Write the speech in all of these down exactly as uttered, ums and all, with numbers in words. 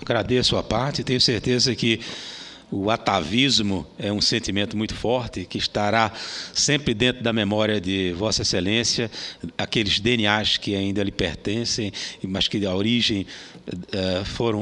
Agradeço a parte e tenho certeza que o atavismo é um sentimento muito forte que estará sempre dentro da memória de Vossa Excelência, aqueles D N As que ainda lhe pertencem, mas que a origem uh, foram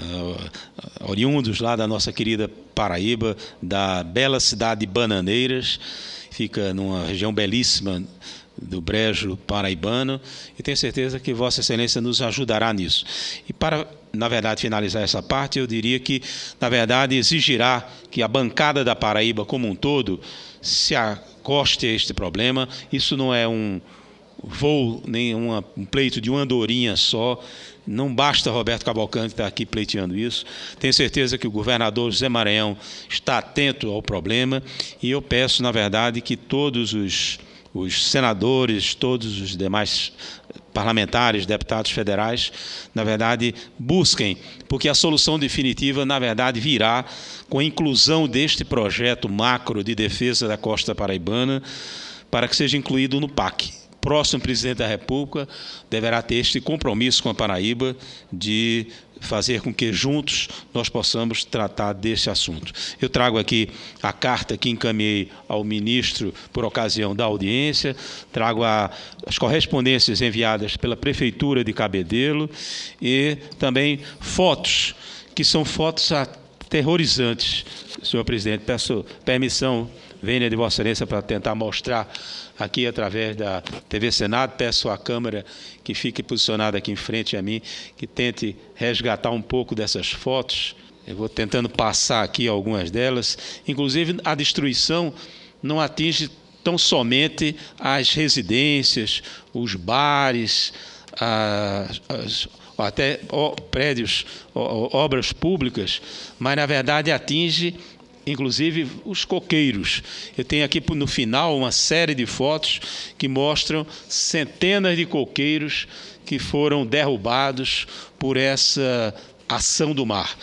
uh, oriundos lá da nossa querida Paraíba, da bela cidade de Bananeiras, fica numa região belíssima do Brejo paraibano, e tenho certeza que Vossa Excelência nos ajudará nisso. E para, na verdade, finalizar essa parte, eu diria que, na verdade, exigirá que a bancada da Paraíba como um todo se acoste a este problema. Isso não é um voo, nem uma, um pleito de uma andorinha só. Não basta Roberto Cavalcante estar aqui pleiteando isso. Tenho certeza que o governador José Maranhão está atento ao problema, e eu peço, na verdade, que todos os os senadores, todos os demais parlamentares, deputados federais, na verdade, busquem, porque a solução definitiva, na verdade, virá com a inclusão deste projeto macro de defesa da costa paraibana, para que seja incluído no P A C. O próximo presidente da República deverá ter este compromisso com a Paraíba de fazer com que juntos nós possamos tratar desse assunto. Eu trago aqui a carta que encaminhei ao ministro por ocasião da audiência, trago a, as correspondências enviadas pela Prefeitura de Cabedelo e também fotos, que são fotos aterrorizantes. Senhor presidente, peço permissão, venha de Vossa Excelência para tentar mostrar aqui através da T V Senado. Peço à Câmara que fique posicionada aqui em frente a mim, que tente resgatar um pouco dessas fotos. Eu vou tentando passar aqui algumas delas. Inclusive, a destruição não atinge tão somente as residências, os bares, as, as, até prédios, obras públicas, mas, na verdade, atinge inclusive os coqueiros. Eu tenho aqui no final uma série de fotos que mostram centenas de coqueiros que foram derrubados por essa ação do mar.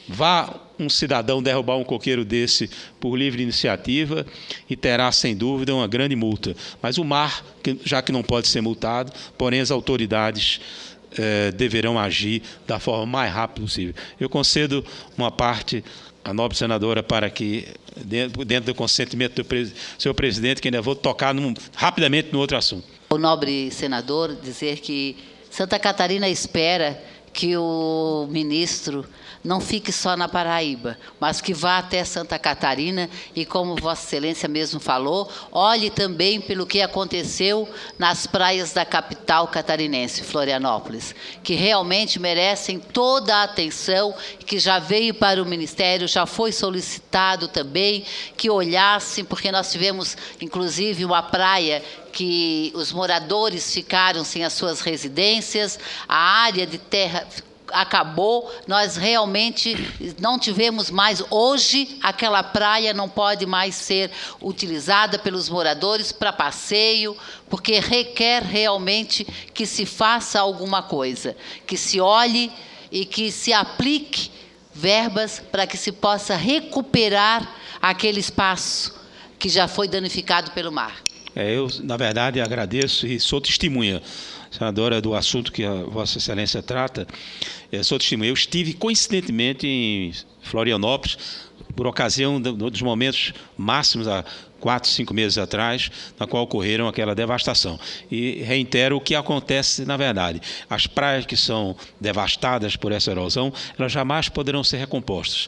Vá um cidadão derrubar um coqueiro desse por livre iniciativa e terá, sem dúvida, uma grande multa. Mas o mar, já que não pode ser multado, porém as autoridades eh, deverão agir da forma mais rápida possível. Eu concedo uma parte a nobre senadora para que, dentro, dentro do consentimento do pre, senhor presidente, que ainda vou tocar num, rapidamente no outro assunto. O nobre senador dizer que Santa Catarina espera que o ministro não fique só na Paraíba, mas que vá até Santa Catarina e, como Vossa Excelência mesmo falou, olhe também pelo que aconteceu nas praias da capital catarinense, Florianópolis, que realmente merecem toda a atenção, que já veio para o Ministério, já foi solicitado também que olhassem, porque nós tivemos, inclusive, uma praia que os moradores ficaram sem as suas residências, a área de terra acabou, nós realmente não tivemos mais, hoje aquela praia não pode mais ser utilizada pelos moradores para passeio, porque requer realmente que se faça alguma coisa, que se olhe e que se aplique verbas para que se possa recuperar aquele espaço que já foi danificado pelo mar. É, eu, na verdade, agradeço e sou testemunha, senadora, do assunto que a Vossa Excelência trata. Eu sou testemunha. Eu estive, coincidentemente, em Florianópolis, por ocasião dos momentos máximos, há quatro, cinco meses atrás, na qual ocorreram aquela devastação. E reitero o que acontece, na verdade. As praias que são devastadas por essa erosão, elas jamais poderão ser recompostas.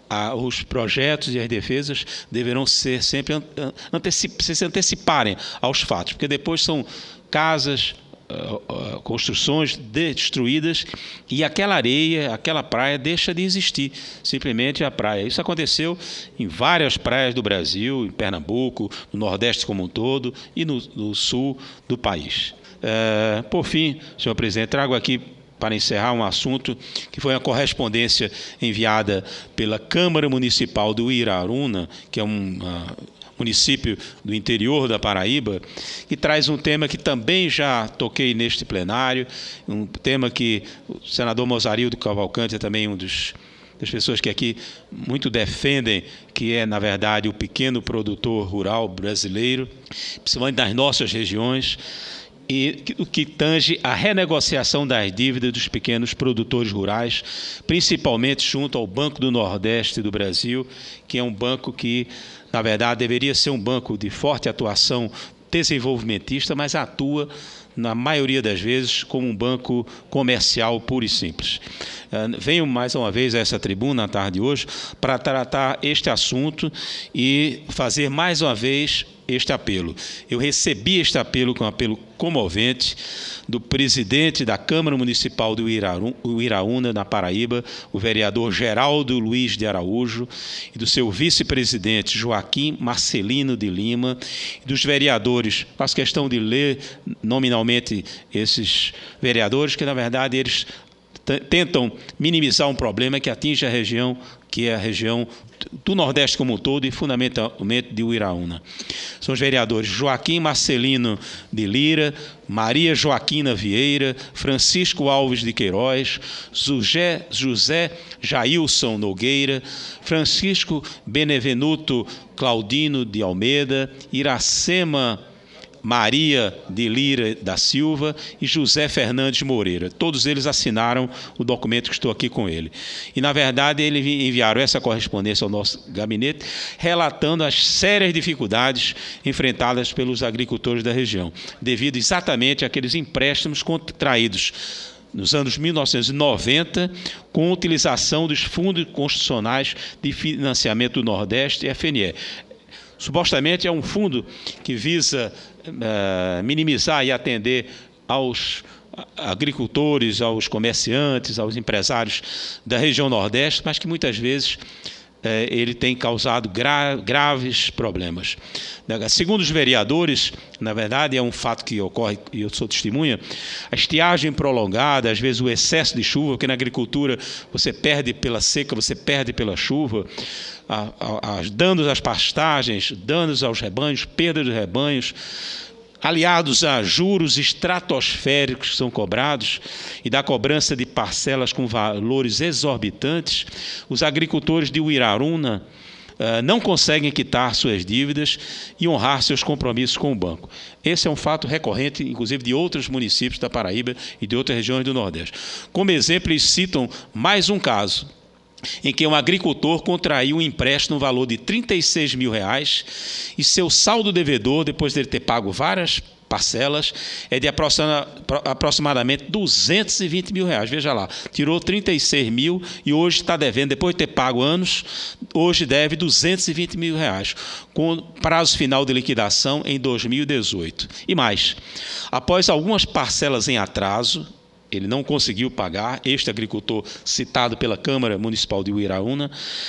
Os projetos e as defesas deverão ser sempre antecip, se anteciparem aos fatos, porque depois são casas, uh, uh, construções destruídas e aquela areia, aquela praia deixa de existir, simplesmente a praia. Isso aconteceu em várias praias do Brasil, em Pernambuco, no Nordeste como um todo e no, no sul do país. Uh, por fim, senhor presidente, trago aqui para encerrar um assunto que foi uma correspondência enviada pela Câmara Municipal do Iraruna, que é um uh, município do interior da Paraíba, que traz um tema que também já toquei neste plenário, um tema que o senador Mozarildo Cavalcante é também um dos das pessoas que aqui muito defendem, que é, na verdade, o pequeno produtor rural brasileiro, principalmente nas nossas regiões. e o que tange a renegociação das dívidas dos pequenos produtores rurais, principalmente junto ao Banco do Nordeste do Brasil, que é um banco que, na verdade, deveria ser um banco de forte atuação desenvolvimentista, mas atua, na maioria das vezes, como um banco comercial puro e simples. Venho mais uma vez a essa tribuna na tarde de hoje para tratar este assunto e fazer mais uma vez este apelo. Eu recebi este apelo, com um apelo comovente, do presidente da Câmara Municipal do Uiraúna, na Paraíba, o vereador Geraldo Luiz de Araújo, e do seu vice-presidente Joaquim Marcelino de Lima, e dos vereadores. Faço questão de ler nominalmente esses vereadores, que, na verdade, eles tentam minimizar um problema que atinge a região, que é a região do Nordeste como um todo e, fundamentalmente, de Uiraúna. São os vereadores Joaquim Marcelino de Lira, Maria Joaquina Vieira, Francisco Alves de Queiroz, José, José Jailson Nogueira, Francisco Benevenuto Claudino de Almeida, Iracema Maria de Lira da Silva e José Fernandes Moreira. Todos eles assinaram o documento que estou aqui com ele. E, na verdade, eles enviaram essa correspondência ao nosso gabinete, relatando as sérias dificuldades enfrentadas pelos agricultores da região, devido exatamente àqueles empréstimos contraídos nos anos mil novecentos e noventa, com a utilização dos fundos constitucionais de financiamento do Nordeste, F N E. Supostamente é um fundo que visa uh, minimizar e atender aos agricultores, aos comerciantes, aos empresários da região Nordeste, mas que muitas vezes uh, ele tem causado gra graves problemas. Segundo os vereadores, na verdade é um fato que ocorre, e eu sou testemunha, a estiagem prolongada, às vezes o excesso de chuva, porque na agricultura você perde pela seca, você perde pela chuva, a, a, a, danos às pastagens, danos aos rebanhos, perda dos rebanhos, aliados a juros estratosféricos que são cobrados e da cobrança de parcelas com valores exorbitantes, os agricultores de Uiraúna uh, não conseguem quitar suas dívidas e honrar seus compromissos com o banco. Esse é um fato recorrente, inclusive, de outros municípios da Paraíba e de outras regiões do Nordeste. Como exemplo, eles citam mais um caso, em que um agricultor contraiu um empréstimo no valor de trinta e seis mil reais e seu saldo devedor, depois dele ter pago várias parcelas, é de aproximadamente duzentos e vinte mil reais. Veja lá, tirou trinta e seis mil e hoje está devendo, depois de ter pago anos, hoje deve duzentos e vinte mil reais, com prazo final de liquidação em dois mil e dezoito. E mais, após algumas parcelas em atraso, ele não conseguiu pagar, este agricultor citado pela Câmara Municipal de Uiraúna,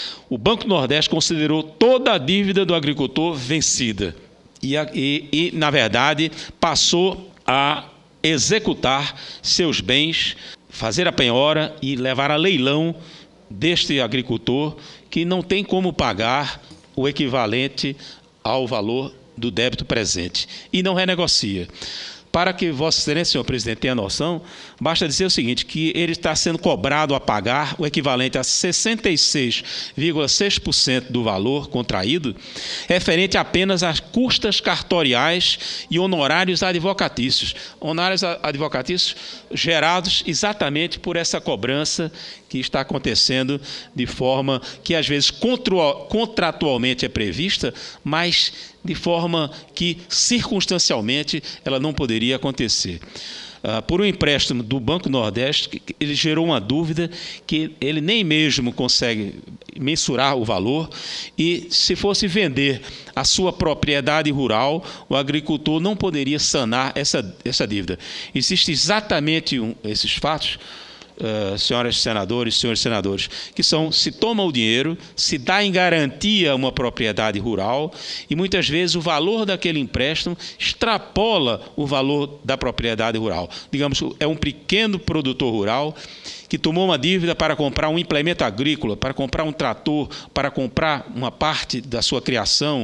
o Banco do Nordeste considerou toda a dívida do agricultor vencida e, e, e na verdade, passou a executar seus bens, fazer a penhora e levar a leilão deste agricultor que não tem como pagar o equivalente ao valor do débito presente e não renegocia. Para que Vossa Excelência, senhor presidente, tenha noção, basta dizer o seguinte, que ele está sendo cobrado a pagar o equivalente a sessenta e seis vírgula seis por cento do valor contraído, referente apenas às custas cartoriais e honorários advocatícios. Honorários advocatícios gerados exatamente por essa cobrança que está acontecendo de forma que, às vezes, contratualmente é prevista, mas de forma que, circunstancialmente, ela não poderia acontecer. Uh, por um empréstimo do Banco Nordeste, ele gerou uma dúvida que ele nem mesmo consegue mensurar o valor e, se fosse vender a sua propriedade rural, o agricultor não poderia sanar essa, essa dívida. Existem exatamente um, esses fatos, Uh, senhoras senadores, senhores senadores, que são, se toma o dinheiro, se dá em garantia uma propriedade rural e muitas vezes o valor daquele empréstimo extrapola o valor da propriedade rural. Digamos, é um pequeno produtor rural que tomou uma dívida para comprar um implemento agrícola, para comprar um trator, para comprar uma parte da sua criação,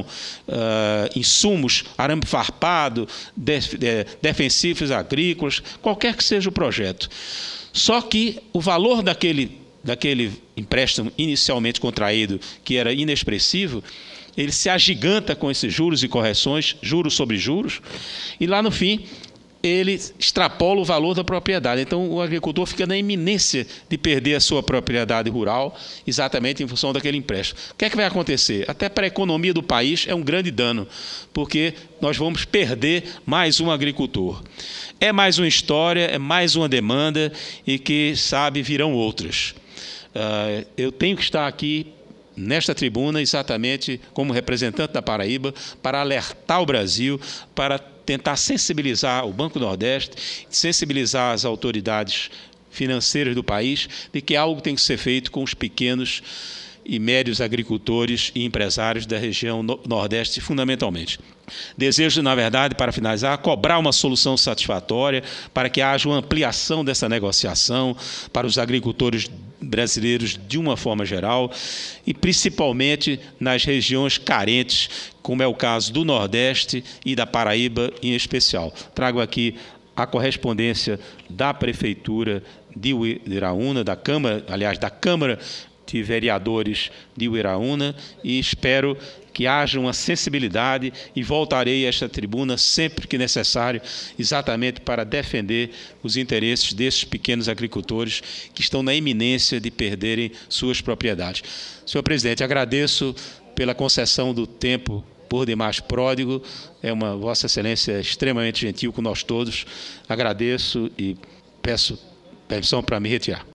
uh, insumos, arame farpado, def, de, defensivos agrícolas, qualquer que seja o projeto. Só que o valor daquele, daquele empréstimo inicialmente contraído, que era inexpressivo, ele se agiganta com esses juros e correções, juros sobre juros, e lá no fim ele extrapola o valor da propriedade. Então, o agricultor fica na iminência de perder a sua propriedade rural, exatamente em função daquele empréstimo. O que é que vai acontecer? Até para a economia do país é um grande dano, porque nós vamos perder mais um agricultor. É mais uma história, é mais uma demanda e que, sabe, virão outras. Uh, eu tenho que estar aqui nesta tribuna exatamente como representante da Paraíba para alertar o Brasil, para tentar sensibilizar o Banco do Nordeste, sensibilizar as autoridades financeiras do país de que algo tem que ser feito com os pequenos e médios agricultores e empresários da região Nordeste, fundamentalmente. Desejo, na verdade, para finalizar, cobrar uma solução satisfatória para que haja uma ampliação dessa negociação para os agricultores brasileiros de uma forma geral e principalmente nas regiões carentes, como é o caso do Nordeste e da Paraíba em especial. Trago aqui a correspondência da Prefeitura de Uiraúna, da Câmara, aliás, da Câmara de Vereadores de Uiraúna, e espero que haja uma sensibilidade e voltarei a esta tribuna sempre que necessário, exatamente para defender os interesses desses pequenos agricultores que estão na iminência de perderem suas propriedades. Senhor presidente, agradeço pela concessão do tempo por demais pródigo, é uma Vossa Excelência extremamente gentil com nós todos, agradeço e peço permissão para me retirar.